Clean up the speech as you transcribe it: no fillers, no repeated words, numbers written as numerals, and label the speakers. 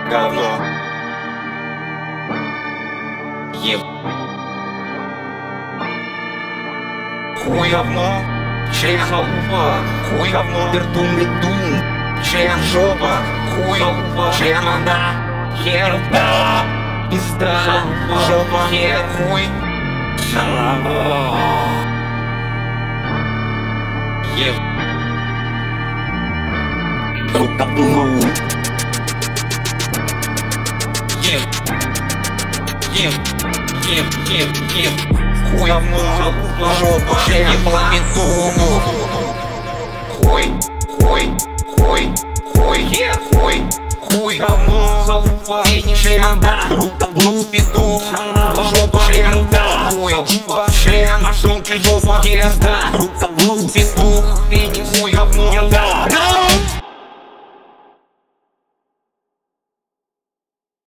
Speaker 1: говно. Еб. Хуй говно, член халупа, хуй говно, вертун, член жопа, хуй халупа, член манда, ерунда, пизда, жопа, хер, хуй, шалава. Еб. Рукоблуд. Еб. Хуй говно, жопа, член пламентуну. Хуй говно, залупа, член, рукоблуд, петух, жопа, член, да, хуй, член, сумки, жопа, керезда, рукоблуд, петух,